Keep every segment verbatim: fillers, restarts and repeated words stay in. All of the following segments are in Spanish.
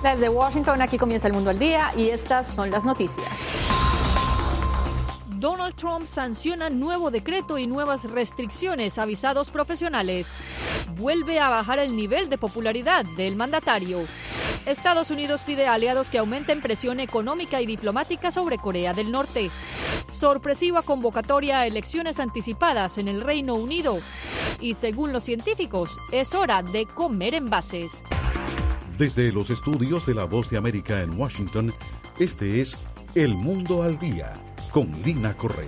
Desde Washington, aquí comienza El Mundo al Día y estas son las noticias. Donald Trump sanciona nuevo decreto y nuevas restricciones a visados profesionales. Vuelve a bajar el nivel de popularidad del mandatario. Estados Unidos pide a aliados que aumenten presión económica y diplomática sobre Corea del Norte. Sorpresiva convocatoria a elecciones anticipadas en el Reino Unido. Y según los científicos, es hora de comer envases. Desde los estudios de La Voz de América en Washington, este es El Mundo al Día, con Lina Correa.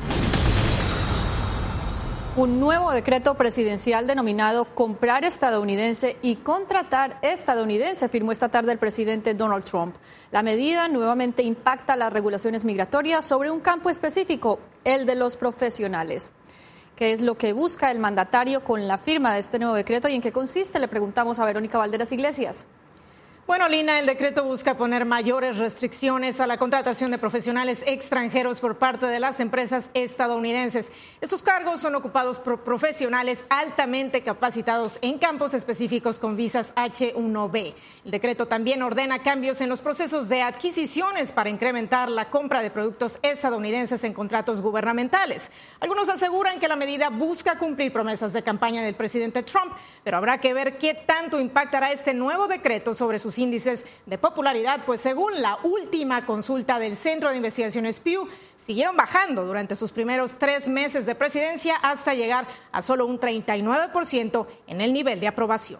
Un nuevo decreto presidencial denominado Comprar Estadounidense y Contratar Estadounidense firmó esta tarde el presidente Donald Trump. La medida nuevamente impacta las regulaciones migratorias sobre un campo específico, el de los profesionales. ¿Qué es lo que busca el mandatario con la firma de este nuevo decreto y en qué consiste? Le preguntamos a Verónica Valderas Iglesias. Bueno, Lina, el decreto busca poner mayores restricciones a la contratación de profesionales extranjeros por parte de las empresas estadounidenses. Estos cargos son ocupados por profesionales altamente capacitados en campos específicos con visas H uno B. El decreto también ordena cambios en los procesos de adquisiciones para incrementar la compra de productos estadounidenses en contratos gubernamentales. Algunos aseguran que la medida busca cumplir promesas de campaña del presidente Trump, pero habrá que ver qué tanto impactará este nuevo decreto sobre sus índices de popularidad, pues según la última consulta del Centro de Investigaciones Pew, siguieron bajando durante sus primeros tres meses de presidencia hasta llegar a solo un treinta y nueve por ciento en el nivel de aprobación.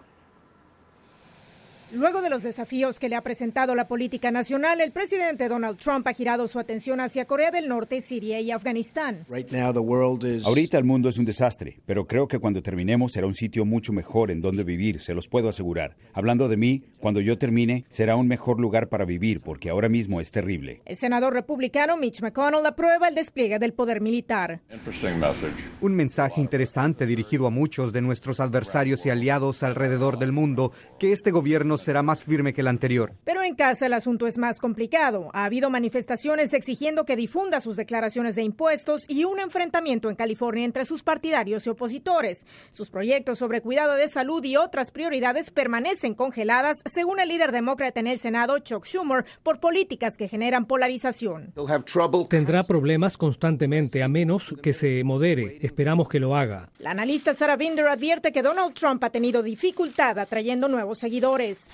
Luego de los desafíos que le ha presentado la política nacional, el presidente Donald Trump ha girado su atención hacia Corea del Norte, Siria y Afganistán. Ahorita el mundo es un desastre, pero creo que cuando terminemos será un sitio mucho mejor en donde vivir, se los puedo asegurar. Hablando de mí, cuando yo termine, será un mejor lugar para vivir, porque ahora mismo es terrible. El senador republicano Mitch McConnell aprueba el despliegue del poder militar. Un mensaje interesante dirigido a muchos de nuestros adversarios y aliados alrededor del mundo, que este gobierno será más firme que el anterior. Pero en casa el asunto es más complicado. Ha habido manifestaciones exigiendo que difunda sus declaraciones de impuestos y un enfrentamiento en California entre sus partidarios y opositores. Sus proyectos sobre cuidado de salud y otras prioridades permanecen congeladas, según el líder demócrata en el Senado, Chuck Schumer, por políticas que generan polarización. Tendrá problemas constantemente, a menos que se modere. Esperamos que lo haga. La analista Sarah Binder advierte que Donald Trump ha tenido dificultad atrayendo nuevos seguidores.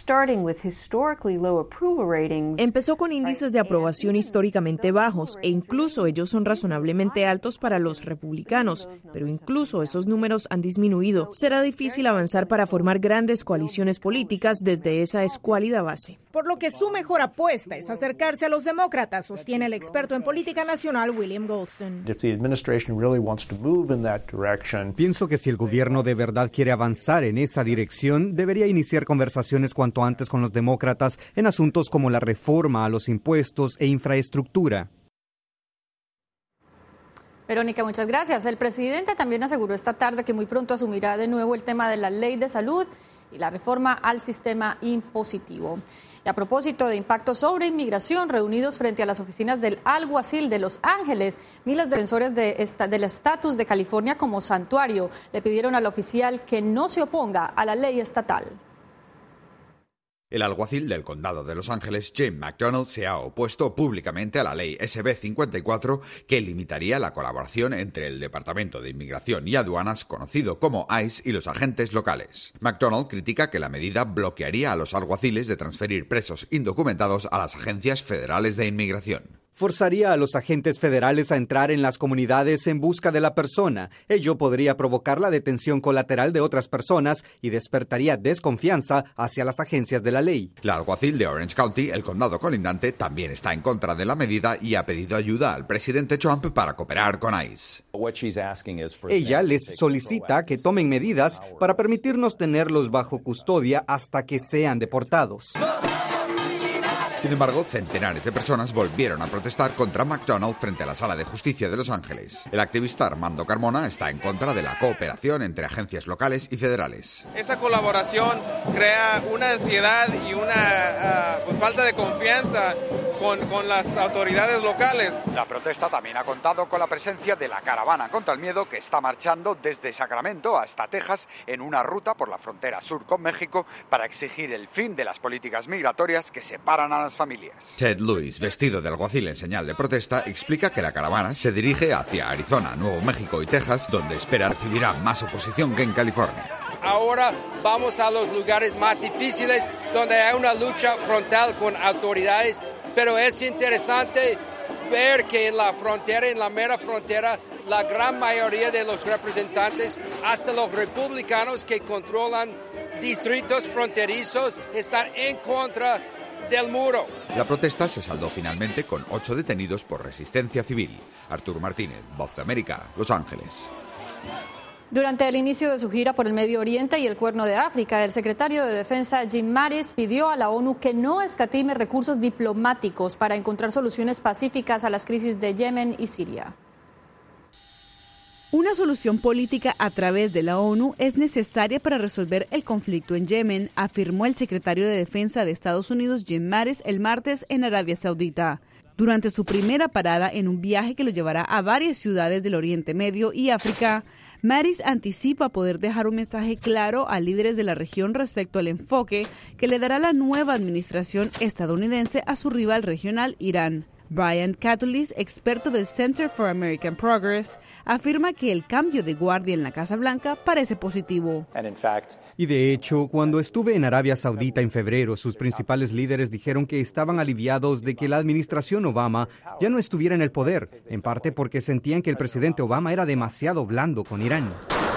Empezó con índices de aprobación históricamente bajos e incluso ellos son razonablemente altos para los republicanos, pero incluso esos números han disminuido. Será difícil avanzar para formar grandes coaliciones políticas desde esa escuálida base. Por lo que su mejor apuesta es acercarse a los demócratas, sostiene el experto en política nacional William Goldston. Pienso que si el gobierno de verdad quiere avanzar en esa dirección, debería iniciar conversaciones cuanto antes con los demócratas en asuntos como la reforma a los impuestos e infraestructura. Verónica, muchas gracias. El presidente también aseguró esta tarde que muy pronto asumirá de nuevo el tema de la ley de salud y la reforma al sistema impositivo. Y a propósito de impactos sobre inmigración, reunidos frente a las oficinas del alguacil de Los Ángeles, miles de defensores de esta, del estatus de California como santuario le pidieron al oficial que no se oponga a la ley estatal. El alguacil del condado de Los Ángeles, Jim McDonald, se ha opuesto públicamente a la ley S B cincuenta y cuatro que limitaría la colaboración entre el Departamento de Inmigración y Aduanas, conocido como ICE, y los agentes locales. McDonald critica que la medida bloquearía a los alguaciles de transferir presos indocumentados a las agencias federales de inmigración. Forzaría a los agentes federales a entrar en las comunidades en busca de la persona. Ello podría provocar la detención colateral de otras personas y despertaría desconfianza hacia las agencias de la ley. La alguacil de Orange County, el condado colindante, también está en contra de la medida y ha pedido ayuda al presidente Trump para cooperar con ICE. Ella les solicita que tomen medidas para permitirnos tenerlos bajo custodia hasta que sean deportados. Sin embargo, centenares de personas volvieron a protestar contra McDonald frente a la Sala de Justicia de Los Ángeles. El activista Armando Carmona está en contra de la cooperación entre agencias locales y federales. Esa colaboración crea una ansiedad y una uh, pues, falta de confianza con, con las autoridades locales. La protesta también ha contado con la presencia de la caravana contra el miedo que está marchando desde Sacramento hasta Texas en una ruta por la frontera sur con México para exigir el fin de las políticas migratorias que separan a las familias. Ted Lewis, vestido de alguacil en señal de protesta, explica que la caravana se dirige hacia Arizona, Nuevo México y Texas, donde espera recibirá más oposición que en California. Ahora vamos a los lugares más difíciles donde hay una lucha frontal con autoridades, pero es interesante ver que en la frontera, en la mera frontera, la gran mayoría de los representantes, hasta los republicanos que controlan distritos fronterizos, están en contra del muro. La protesta se saldó finalmente con ocho detenidos por resistencia civil. Arturo Martínez, Voz de América, Los Ángeles. Durante el inicio de su gira por el Medio Oriente y el Cuerno de África, el secretario de Defensa Jim Mattis pidió a la ONU que no escatime recursos diplomáticos para encontrar soluciones pacíficas a las crisis de Yemen y Siria. Una solución política a través de la ONU es necesaria para resolver el conflicto en Yemen, afirmó el secretario de Defensa de Estados Unidos Jim Mattis el martes en Arabia Saudita. Durante su primera parada en un viaje que lo llevará a varias ciudades del Oriente Medio y África, Mattis anticipa poder dejar un mensaje claro a líderes de la región respecto al enfoque que le dará la nueva administración estadounidense a su rival regional, Irán. Brian Katulis, experto del Center for American Progress, afirma que el cambio de guardia en la Casa Blanca parece positivo. Y de hecho, cuando estuve en Arabia Saudita en febrero, sus principales líderes dijeron que estaban aliviados de que la administración Obama ya no estuviera en el poder, en parte porque sentían que el presidente Obama era demasiado blando con Irán.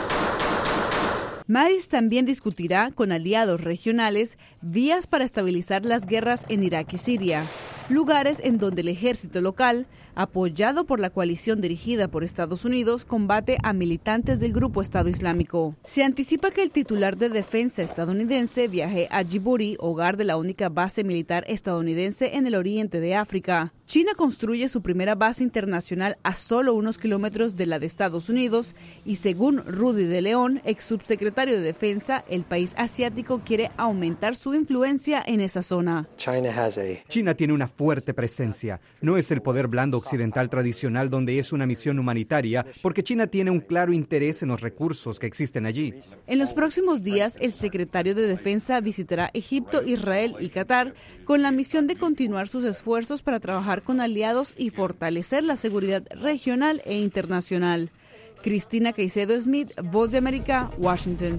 Mattis también discutirá con aliados regionales vías para estabilizar las guerras en Irak y Siria, lugares en donde el ejército local, apoyado por la coalición dirigida por Estados Unidos, combate a militantes del grupo Estado Islámico. Se anticipa que el titular de defensa estadounidense viaje a Djibouti, hogar de la única base militar estadounidense en el oriente de África. China construye su primera base internacional a solo unos kilómetros de la de Estados Unidos y según Rudy de León, ex subsecretario de Defensa, el país asiático quiere aumentar su influencia en esa zona. China tiene una fuerte presencia. No es el poder blando occidental tradicional donde es una misión humanitaria, porque China tiene un claro interés en los recursos que existen allí. En los próximos días, el secretario de Defensa visitará Egipto, Israel y Qatar con la misión de continuar sus esfuerzos para trabajar con aliados y fortalecer la seguridad regional e internacional. Cristina Caicedo Smith, Voz de América, Washington.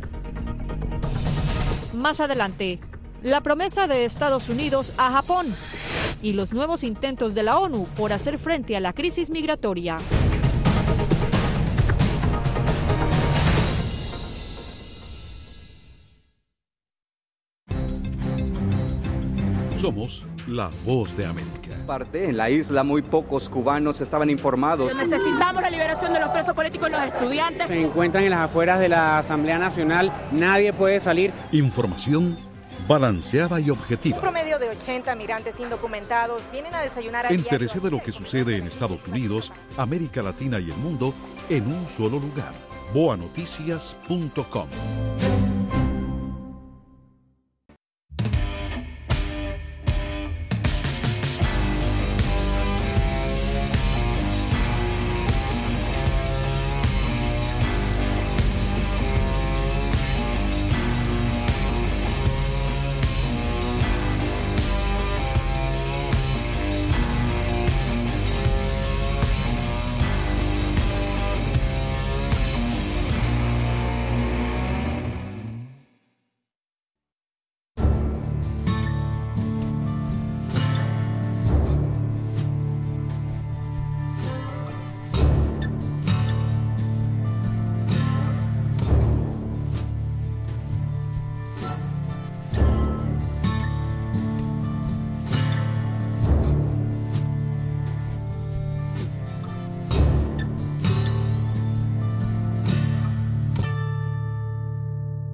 Más adelante, la promesa de Estados Unidos a Japón y los nuevos intentos de la ONU por hacer frente a la crisis migratoria. Somos la Voz de América. Parte en la isla, muy pocos cubanos estaban informados. Necesitamos la liberación de los presos políticos y los estudiantes. Se encuentran en las afueras de la Asamblea Nacional. Nadie puede salir. Información balanceada y objetiva. Un promedio de ochenta migrantes indocumentados vienen a desayunar a Entérese de lo que sucede en Estados Unidos, América Latina y el mundo en un solo lugar. boa noticias punto com.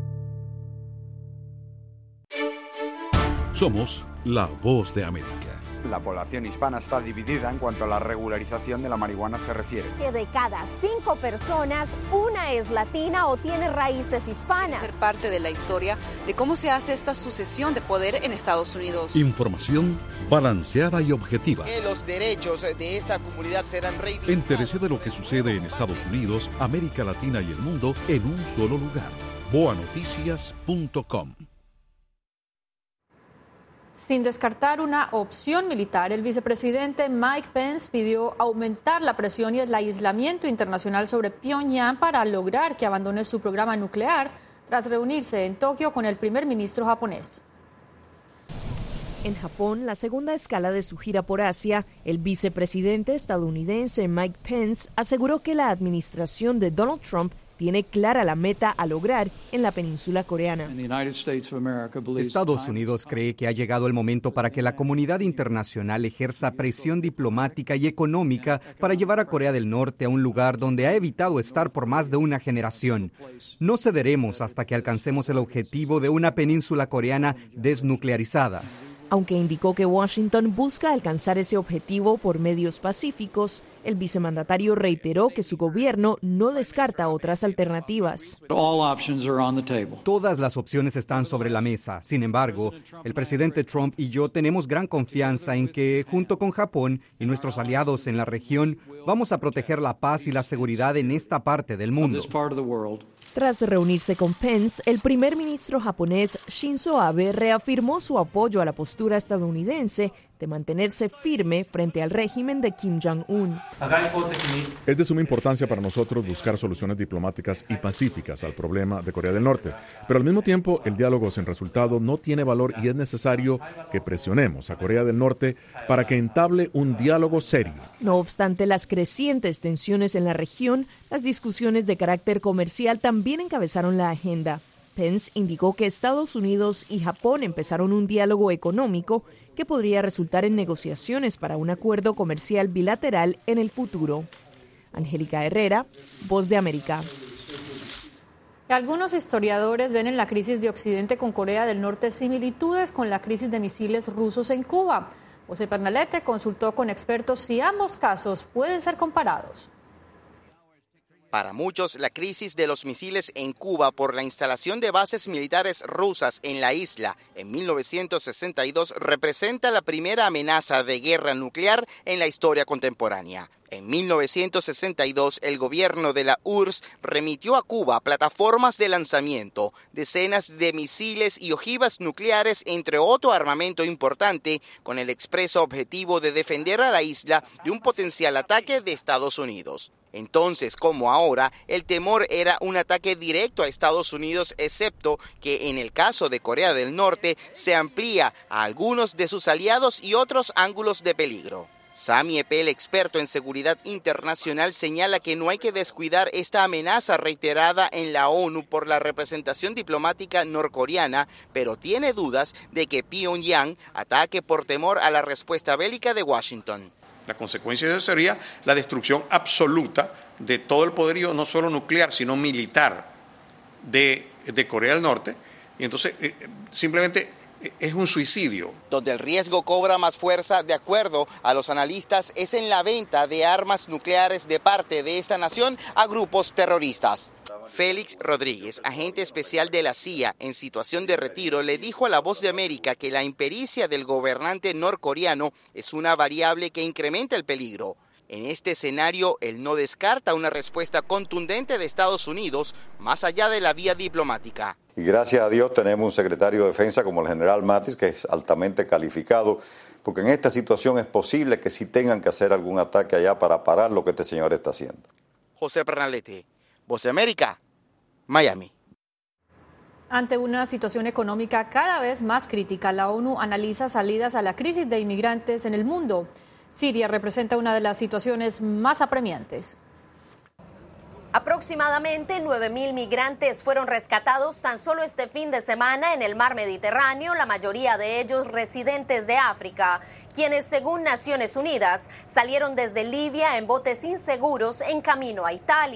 Somos la Voz de América. La población hispana está dividida en cuanto a la regularización de la marihuana se refiere. Que de cada cinco personas, una es latina o tiene raíces hispanas. Ser parte de la historia de cómo se hace esta sucesión de poder en Estados Unidos. Información balanceada y objetiva. Que los derechos de esta comunidad serán reivindicados. Entérese de lo que sucede en Estados Unidos, América Latina y el mundo en un solo lugar. boa noticias punto com. Sin descartar una opción militar, el vicepresidente Mike Pence pidió aumentar la presión y el aislamiento internacional sobre Pyongyang para lograr que abandone su programa nuclear tras reunirse en Tokio con el primer ministro japonés. En Japón, la segunda escala de su gira por Asia, el vicepresidente estadounidense Mike Pence aseguró que la administración de Donald Trump tiene clara la meta a lograr en la península coreana. Estados Unidos cree que ha llegado el momento para que la comunidad internacional ejerza presión diplomática y económica para llevar a Corea del Norte a un lugar donde ha evitado estar por más de una generación. No cederemos hasta que alcancemos el objetivo de una península coreana desnuclearizada. Aunque indicó que Washington busca alcanzar ese objetivo por medios pacíficos, el vicemandatario reiteró que su gobierno no descarta otras alternativas. Todas las opciones están sobre la mesa. Sin embargo, el presidente Trump y yo tenemos gran confianza en que, junto con Japón y nuestros aliados en la región, vamos a proteger la paz y la seguridad en esta parte del mundo. Tras reunirse con Pence, el primer ministro japonés Shinzo Abe reafirmó su apoyo a la postura estadounidense de mantenerse firme frente al régimen de Kim Jong-un. Es de suma importancia para nosotros buscar soluciones diplomáticas y pacíficas al problema de Corea del Norte, pero al mismo tiempo el diálogo sin resultado no tiene valor y es necesario que presionemos a Corea del Norte para que entable un diálogo serio. No obstante las crecientes tensiones en la región, las discusiones de carácter comercial también encabezaron la agenda. Pence indicó que Estados Unidos y Japón empezaron un diálogo económico que podría resultar en negociaciones para un acuerdo comercial bilateral en el futuro. Angélica Herrera, Voz de América. Algunos historiadores ven en la crisis de Occidente con Corea del Norte similitudes con la crisis de misiles rusos en Cuba. José Pernalete consultó con expertos si ambos casos pueden ser comparados. Para muchos, la crisis de los misiles en Cuba por la instalación de bases militares rusas en la isla en mil novecientos sesenta y dos representa la primera amenaza de guerra nuclear en la historia contemporánea. En mil novecientos sesenta y dos, el gobierno de la U R S S remitió a Cuba plataformas de lanzamiento, decenas de misiles y ojivas nucleares, entre otro armamento importante, con el expreso objetivo de defender a la isla de un potencial ataque de Estados Unidos. Entonces, como ahora, el temor era un ataque directo a Estados Unidos, excepto que en el caso de Corea del Norte se amplía a algunos de sus aliados y otros ángulos de peligro. Sami Eppel, experto en seguridad internacional, señala que no hay que descuidar esta amenaza reiterada en la ONU por la representación diplomática norcoreana, pero tiene dudas de que Pyongyang ataque por temor a la respuesta bélica de Washington. La consecuencia de eso sería la destrucción absoluta de todo el poderío, no solo nuclear, sino militar de, de Corea del Norte. Y entonces, eh, simplemente es un suicidio. Donde el riesgo cobra más fuerza, de acuerdo a los analistas, es en la venta de armas nucleares de parte de esta nación a grupos terroristas. Félix Rodríguez, agente especial de la C I A en situación de retiro, le dijo a La Voz de América que la impericia del gobernante norcoreano es una variable que incrementa el peligro. En este escenario, él no descarta una respuesta contundente de Estados Unidos más allá de la vía diplomática. Y gracias a Dios tenemos un secretario de Defensa como el general Mattis, que es altamente calificado, porque en esta situación es posible que sí tengan que hacer algún ataque allá para parar lo que este señor está haciendo. José Pernalete, Voz de América, Miami. Ante una situación económica cada vez más crítica, la ONU analiza salidas a la crisis de inmigrantes en el mundo. Siria representa una de las situaciones más apremiantes. Aproximadamente nueve mil migrantes fueron rescatados tan solo este fin de semana en el mar Mediterráneo, la mayoría de ellos residentes de África, quienes, según Naciones Unidas, salieron desde Libia en botes inseguros en camino a Italia.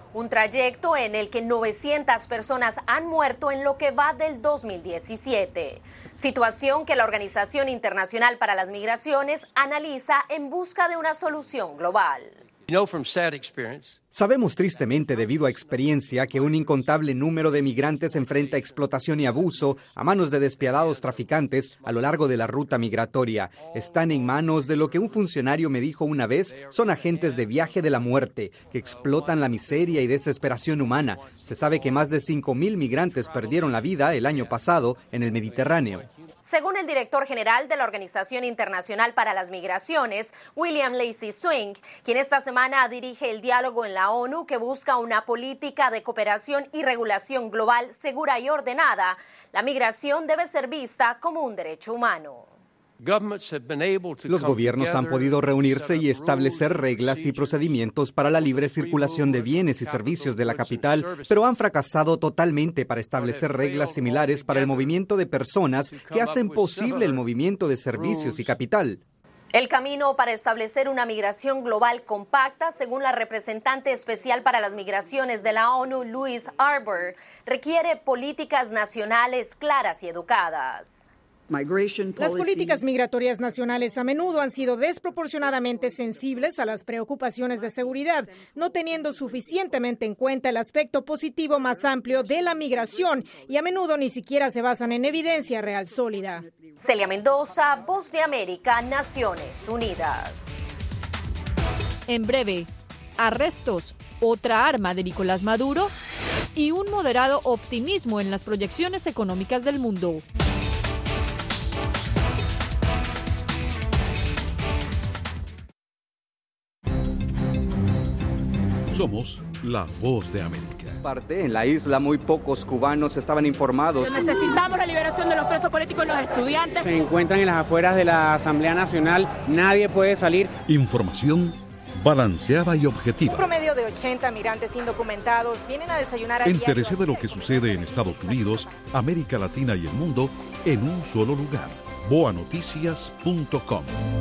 un trayecto en el que novecientas personas han muerto en lo que va del dos mil diecisiete. Situación que la Organización Internacional para las Migraciones analiza en busca de una solución global. Sabemos tristemente, debido a experiencia, que un incontable número de migrantes enfrenta explotación y abuso a manos de despiadados traficantes a lo largo de la ruta migratoria. Están en manos de lo que un funcionario me dijo una vez, son agentes de viaje de la muerte, que explotan la miseria y desesperación humana. Se sabe que más de cinco mil migrantes perdieron la vida el año pasado en el Mediterráneo. Según el director general de la Organización Internacional para las Migraciones, William Lacy Swing, quien esta semana dirige el diálogo en la ONU que busca una política de cooperación y regulación global segura y ordenada, la migración debe ser vista como un derecho humano. Los gobiernos han podido reunirse y establecer reglas y procedimientos para la libre circulación de bienes y servicios de la capital, pero han fracasado totalmente para establecer reglas similares para el movimiento de personas que hacen posible el movimiento de servicios y capital. El camino para establecer una migración global compacta, según la representante especial para las migraciones de la ONU, Louise Arbour, requiere políticas nacionales claras y educadas. Las políticas migratorias nacionales a menudo han sido desproporcionadamente sensibles a las preocupaciones de seguridad, no teniendo suficientemente en cuenta el aspecto positivo más amplio de la migración y a menudo ni siquiera se basan en evidencia real sólida. Celia Mendoza, Voz de América, Naciones Unidas. En breve, arrestos, otra arma de Nicolás Maduro y un moderado optimismo en las proyecciones económicas del mundo. Somos la Voz de América. Parte en la isla, muy pocos cubanos estaban informados. Necesitamos la liberación de los presos políticos y los estudiantes. Se encuentran en las afueras de la Asamblea Nacional, nadie puede salir. Información balanceada y objetiva. Un promedio de ochenta migrantes indocumentados vienen a desayunar a Entérese de lo que sucede en Estados Unidos, América Latina y el mundo en un solo lugar. boa noticias punto com.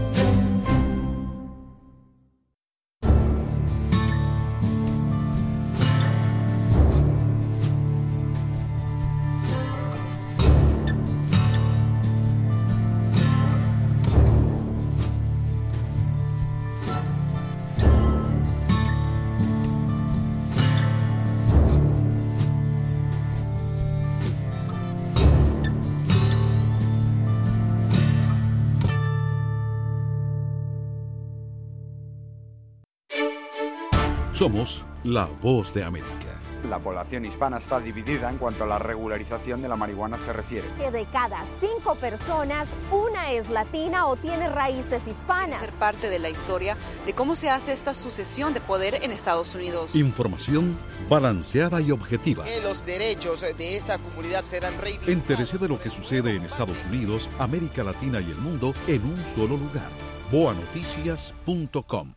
Somos la Voz de América. La población hispana está dividida en cuanto a la regularización de la marihuana se refiere. Que de cada cinco personas, una es latina o tiene raíces hispanas. Ser parte de la historia de cómo se hace esta sucesión de poder en Estados Unidos. Información balanceada y objetiva. Que los derechos de esta comunidad serán reivindicados. Entérese de lo que sucede en Estados Unidos, América Latina y el mundo en un solo lugar. boa noticias punto com.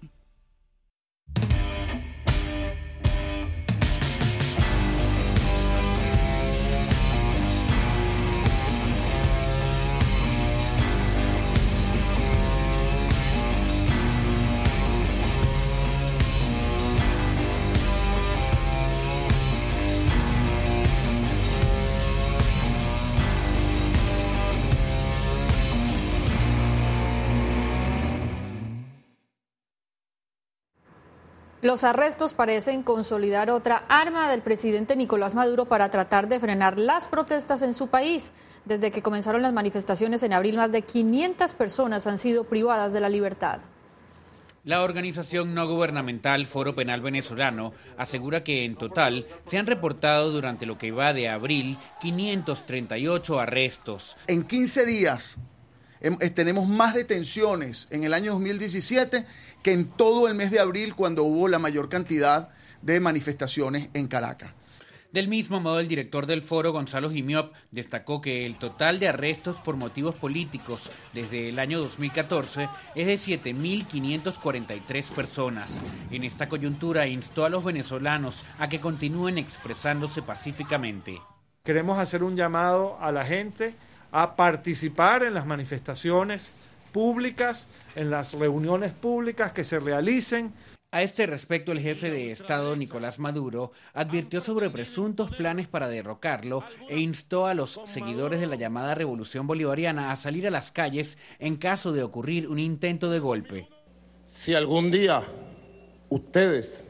Los arrestos parecen consolidar otra arma del presidente Nicolás Maduro para tratar de frenar las protestas en su país. Desde que comenzaron las manifestaciones en abril, más de quinientas personas han sido privadas de la libertad. La organización no gubernamental Foro Penal Venezolano asegura que en total se han reportado durante lo que va de abril quinientos treinta y ocho arrestos. En quince días eh, tenemos más detenciones en el año dos mil diecisiete que en todo el mes de abril, cuando hubo la mayor cantidad de manifestaciones en Caracas. Del mismo modo, el director del foro, Gonzalo Jimiop, destacó que el total de arrestos por motivos políticos desde el año dos mil catorce es de siete mil quinientas cuarenta y tres personas. En esta coyuntura instó a los venezolanos a que continúen expresándose pacíficamente. Queremos hacer un llamado a la gente a participar en las manifestaciones públicas, en las reuniones públicas que se realicen. A este respecto, el jefe de Estado, Nicolás Maduro, advirtió sobre presuntos planes para derrocarlo e instó a los seguidores de la llamada Revolución Bolivariana a salir a las calles en caso de ocurrir un intento de golpe. Si algún día ustedes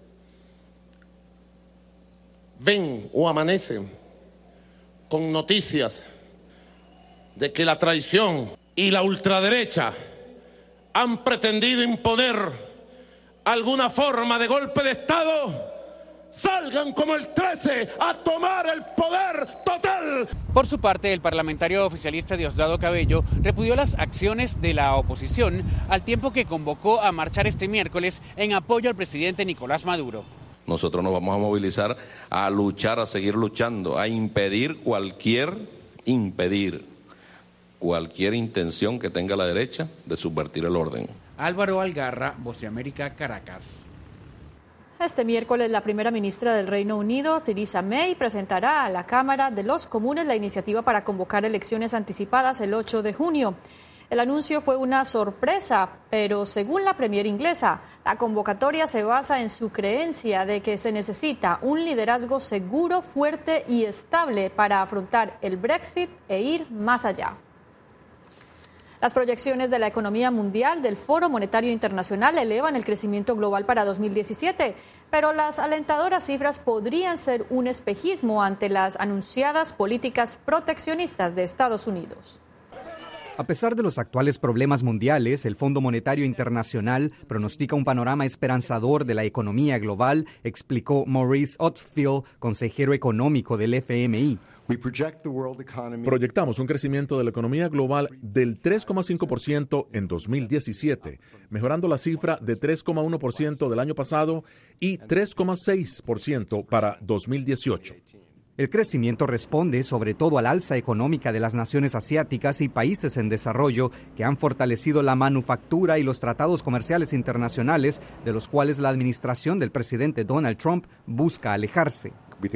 ven o amanecen con noticias de que la traición y la ultraderecha han pretendido imponer alguna forma de golpe de Estado, salgan como el trece a tomar el poder total. Por su parte, el parlamentario oficialista Diosdado Cabello repudió las acciones de la oposición al tiempo que convocó a marchar este miércoles en apoyo al presidente Nicolás Maduro. Nosotros nos vamos a movilizar a luchar, a seguir luchando, a impedir cualquier, impedir cualquier intención que tenga la derecha de subvertir el orden. Álvaro Algarra, Voz de América, Caracas. Este miércoles, la primera ministra del Reino Unido, Theresa May, presentará a la Cámara de los Comunes la iniciativa para convocar elecciones anticipadas el ocho de junio. El anuncio fue una sorpresa, pero según la premier inglesa, la convocatoria se basa en su creencia de que se necesita un liderazgo seguro, fuerte y estable para afrontar el Brexit e ir más allá. Las proyecciones de la economía mundial del Foro Monetario Internacional elevan el crecimiento global para dos mil diecisiete, pero las alentadoras cifras podrían ser un espejismo ante las anunciadas políticas proteccionistas de Estados Unidos. A pesar de los actuales problemas mundiales, el Fondo Monetario Internacional pronostica un panorama esperanzador de la economía global, explicó Maurice Otfield, consejero económico del F M I. Proyectamos un crecimiento de la economía global del tres coma cinco por ciento en dos mil diecisiete, mejorando la cifra de tres coma uno por ciento del año pasado y tres coma seis por ciento para dos mil dieciocho. El crecimiento responde sobre todo al alza económica de las naciones asiáticas y países en desarrollo que han fortalecido la manufactura y los tratados comerciales internacionales de los cuales la administración del presidente Donald Trump busca alejarse.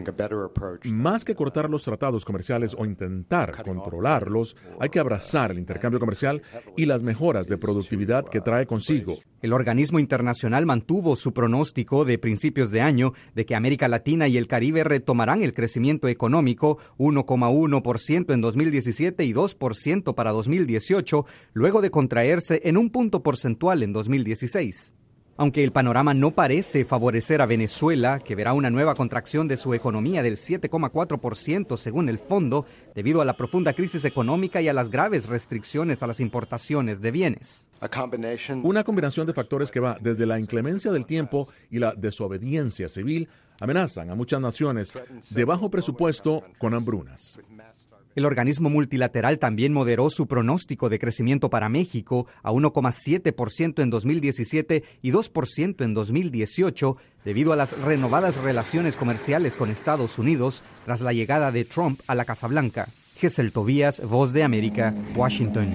Más que cortar los tratados comerciales o intentar controlarlos, hay que abrazar el intercambio comercial y las mejoras de productividad que trae consigo. El organismo internacional mantuvo su pronóstico de principios de año de que América Latina y el Caribe retomarán el crecimiento económico uno coma uno por ciento en dos mil diecisiete y dos por ciento para dos mil dieciocho, luego de contraerse en un punto porcentual en dos mil dieciséis. Aunque el panorama no parece favorecer a Venezuela, que verá una nueva contracción de su economía del siete coma cuatro por ciento según el fondo, debido a la profunda crisis económica y a las graves restricciones a las importaciones de bienes. Una combinación de factores que va desde la inclemencia del tiempo y la desobediencia civil amenazan a muchas naciones de bajo presupuesto con hambrunas. El organismo multilateral también moderó su pronóstico de crecimiento para México a uno coma siete por ciento en dos mil diecisiete y dos por ciento en dos mil dieciocho, debido a las renovadas relaciones comerciales con Estados Unidos tras la llegada de Trump a la Casa Blanca. Gesell Tobías, Voz de América, Washington.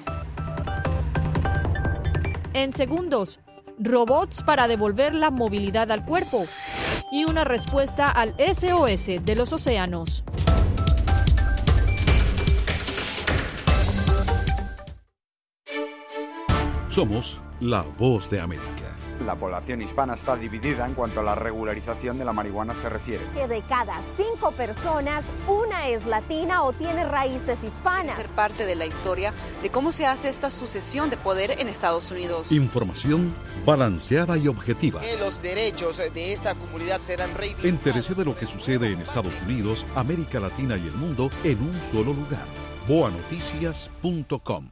En segundos, robots para devolver la movilidad al cuerpo y una respuesta al S O S de los océanos. Somos la Voz de América. La población hispana está dividida en cuanto a la regularización de la marihuana se refiere. Que de cada cinco personas, una es latina o tiene raíces hispanas. Ser parte de la historia de cómo se hace esta sucesión de poder en Estados Unidos. Información balanceada y objetiva. Que los derechos de esta comunidad serán reivindicados. Entérese de lo que sucede en Estados Unidos, América Latina y el mundo en un solo lugar. boa noticias punto com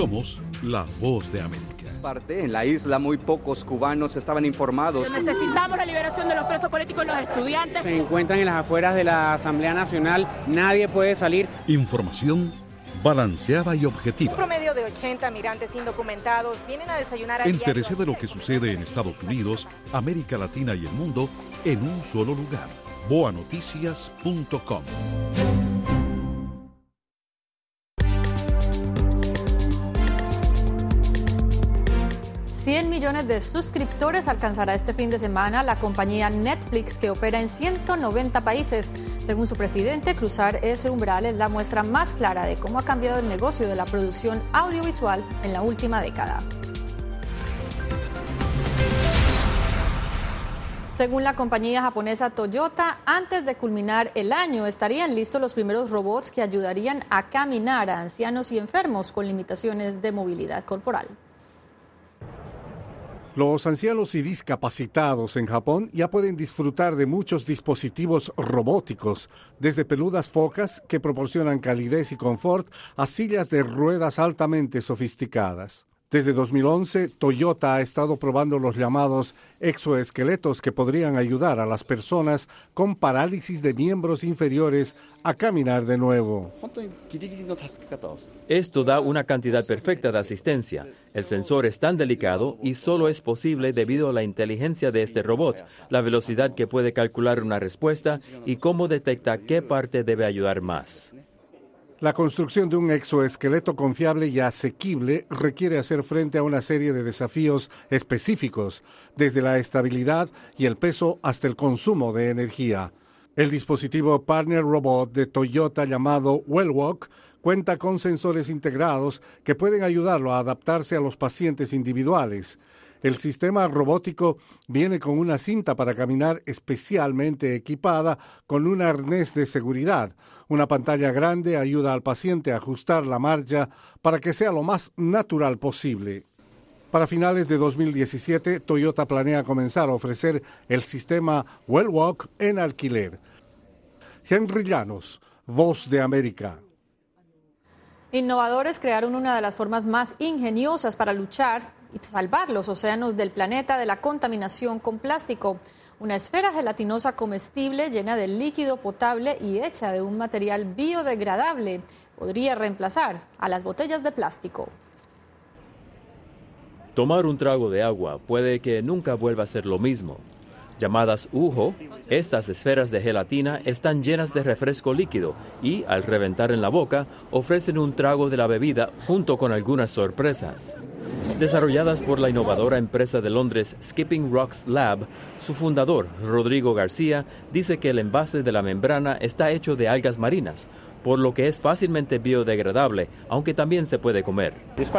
Somos la voz de América. Parte en la isla muy pocos cubanos estaban informados. Necesitamos la liberación de los presos políticos y los estudiantes. Se encuentran en las afueras de la Asamblea Nacional, nadie puede salir. Información balanceada y objetiva. Un promedio de ochenta migrantes indocumentados vienen a desayunar a Entérese de lo que sucede en Estados Unidos, América Latina y el mundo en un solo lugar. boa noticias punto com. cien millones de suscriptores alcanzará este fin de semana la compañía Netflix, que opera en ciento noventa países. Según su presidente, cruzar ese umbral es la muestra más clara de cómo ha cambiado el negocio de la producción audiovisual en la última década. Según la compañía japonesa Toyota, antes de culminar el año estarían listos los primeros robots que ayudarían a caminar a ancianos y enfermos con limitaciones de movilidad corporal. Los ancianos y discapacitados en Japón ya pueden disfrutar de muchos dispositivos robóticos, desde peludas focas que proporcionan calidez y confort a sillas de ruedas altamente sofisticadas. Desde dos mil once, Toyota ha estado probando los llamados exoesqueletos que podrían ayudar a las personas con parálisis de miembros inferiores a caminar de nuevo. Esto da una cantidad perfecta de asistencia. El sensor es tan delicado y solo es posible debido a la inteligencia de este robot, la velocidad que puede calcular una respuesta y cómo detecta qué parte debe ayudar más. La construcción de un exoesqueleto confiable y asequible requiere hacer frente a una serie de desafíos específicos, desde la estabilidad y el peso hasta el consumo de energía. El dispositivo Partner Robot de Toyota llamado Wellwalk cuenta con sensores integrados que pueden ayudarlo a adaptarse a los pacientes individuales. El sistema robótico viene con una cinta para caminar especialmente equipada con un arnés de seguridad. Una pantalla grande ayuda al paciente a ajustar la marcha para que sea lo más natural posible. Para finales de dos mil diecisiete, Toyota planea comenzar a ofrecer el sistema Wellwalk en alquiler. Henry Llanos, Voz de América. Innovadores crearon una de las formas más ingeniosas para luchar y salvar los océanos del planeta de la contaminación con plástico. Una esfera gelatinosa comestible llena de líquido potable y hecha de un material biodegradable podría reemplazar a las botellas de plástico. Tomar un trago de agua puede que nunca vuelva a ser lo mismo. Llamadas Ujo, estas esferas de gelatina están llenas de refresco líquido y, al reventar en la boca, ofrecen un trago de la bebida junto con algunas sorpresas. Desarrolladas por la innovadora empresa de Londres Skipping Rocks Lab, su fundador, Rodrigo García, dice que el envase de la membrana está hecho de algas marinas, por lo que es fácilmente biodegradable, aunque también se puede comer.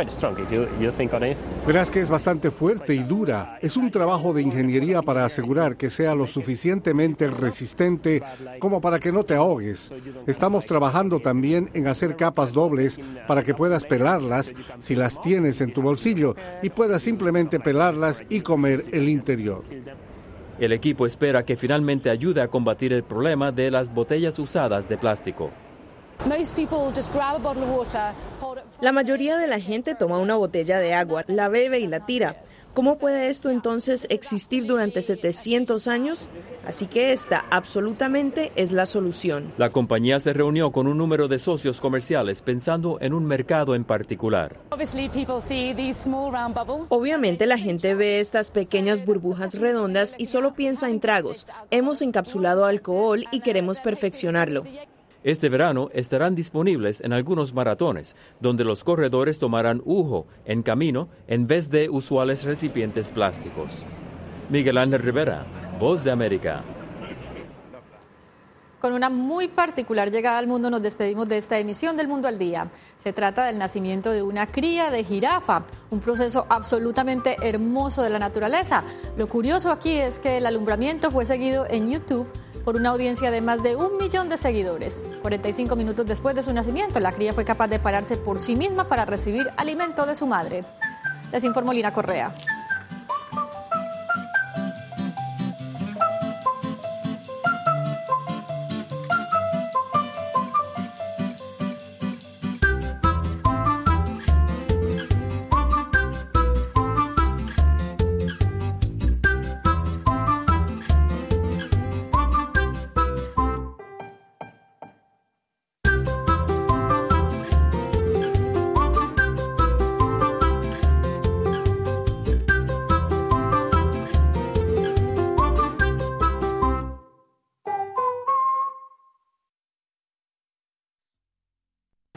Verás que es bastante fuerte y dura. Es un trabajo de ingeniería para asegurar que sea lo suficientemente resistente como para que no te ahogues. Estamos trabajando también en hacer capas dobles para que puedas pelarlas si las tienes en tu bolsillo y puedas simplemente pelarlas y comer el interior. El equipo espera que finalmente ayude a combatir el problema de las botellas usadas de plástico. La mayoría de la gente toma una botella de agua, la bebe y la tira. ¿Cómo puede esto entonces existir durante setecientos años? Así que esta absolutamente es la solución. La compañía se reunió con un número de socios comerciales pensando en un mercado en particular. Obviamente la gente ve estas pequeñas burbujas redondas y solo piensa en tragos. Hemos encapsulado alcohol y queremos perfeccionarlo. Este verano estarán disponibles en algunos maratones, donde los corredores tomarán Ujo en camino en vez de usuales recipientes plásticos. Miguel Ángel Rivera, Voz de América. Con una muy particular llegada al mundo nos despedimos de esta emisión del Mundo al Día. Se trata del nacimiento de una cría de jirafa, un proceso absolutamente hermoso de la naturaleza. Lo curioso aquí es que el alumbramiento fue seguido en YouTube por una audiencia de más de un millón de seguidores. cuarenta y cinco minutos después de su nacimiento, la cría fue capaz de pararse por sí misma para recibir alimento de su madre. Les informó Lina Correa.